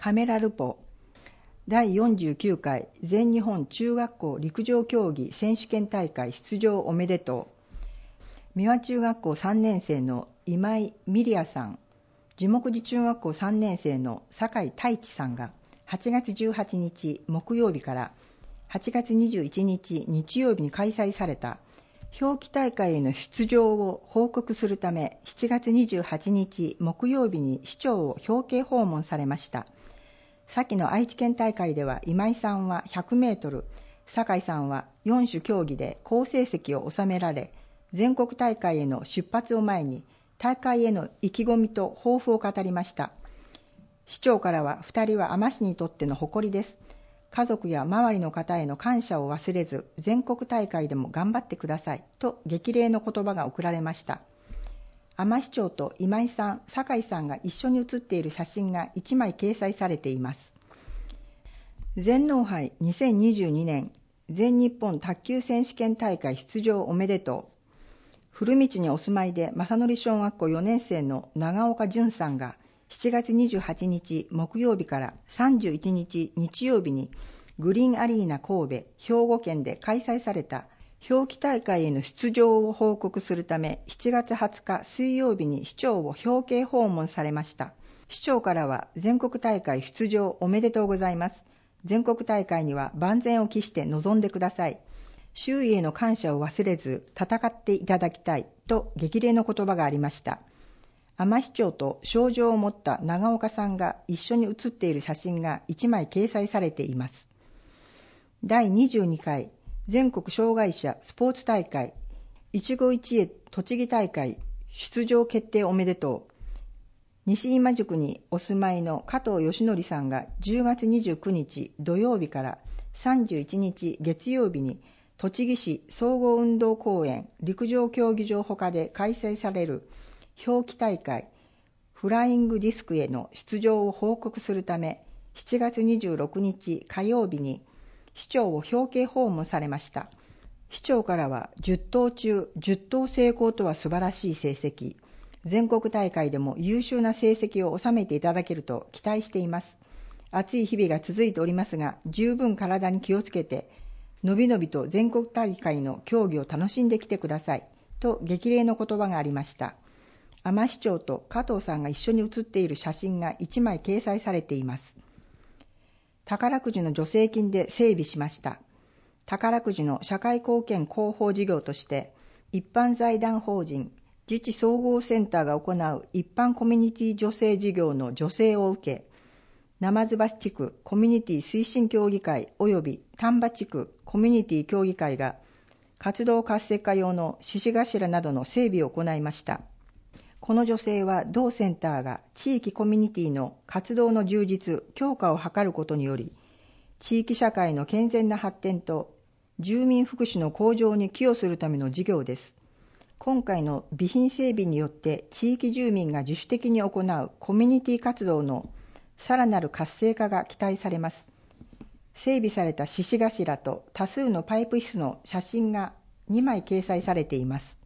ハメラルポ第49回全日本中学校陸上競技選手権大会出場おめでとう。三輪中学校3年生の今井美里亜さん、樹木寺中学校3年生の酒井太一さんが8月18日木曜日から8月21日日曜日に開催された表記大会への出場を報告するため7月28日木曜日に市長を表敬訪問されました。先の愛知県大会では今井さんは100メートル、酒井さんは4種競技で好成績を収められ、全国大会への出発を前に大会への意気込みと抱負を語りました。市長からは2人は海士にとっての誇りです。家族や周りの方への感謝を忘れず、全国大会でも頑張ってくださいと激励の言葉が贈られました。海士町と今井さん、酒井さんが一緒に写っている写真が1枚掲載されています。全農杯2022年全日本卓球選手権大会出場おめでとう。古道にお住まいで正則小学校4年生の長岡淳さんが7月28日木曜日から31日日曜日にグリーンアリーナ神戸兵庫県で開催された表記大会への出場を報告するため7月20日水曜日に市長を表敬訪問されました。市長からは全国大会出場おめでとうございます。全国大会には万全を期して臨んでください。周囲への感謝を忘れず戦っていただきたいと激励の言葉がありました。海士町と賞状を持った長岡さんが一緒に写っている写真が1枚掲載されています。第22回全国障害者スポーツ大会一期一会栃木大会出場決定おめでとう。西今宿にお住まいの加藤義則さんが10月29日土曜日から31日月曜日に栃木市総合運動公園陸上競技場ほかで開催される表記大会フライングディスクへの出場を報告するため7月26日火曜日に市長を表敬訪問されました。市長からは10頭中10頭成功とは素晴らしい成績、全国大会でも優秀な成績を収めていただけると期待しています。暑い日々が続いておりますが十分体に気をつけてのびのびと全国大会の競技を楽しんできてくださいと激励の言葉がありました。海士町と加藤さんが一緒に写っている写真が1枚掲載されています。宝くじの助成金で整備しました。宝くじの社会貢献広報事業として一般財団法人自治総合センターが行う一般コミュニティ助成事業の助成を受け、鯰橋地区コミュニティ推進協議会及び丹波地区コミュニティ協議会が活動活性化用の獅子頭などの整備を行いました。この助成は同センターが地域コミュニティの活動の充実・強化を図ることにより、地域社会の健全な発展と住民福祉の向上に寄与するための事業です。今回の備品整備によって地域住民が自主的に行うコミュニティ活動のさらなる活性化が期待されます。整備された獅子頭と多数のパイプ椅子の写真が2枚掲載されています。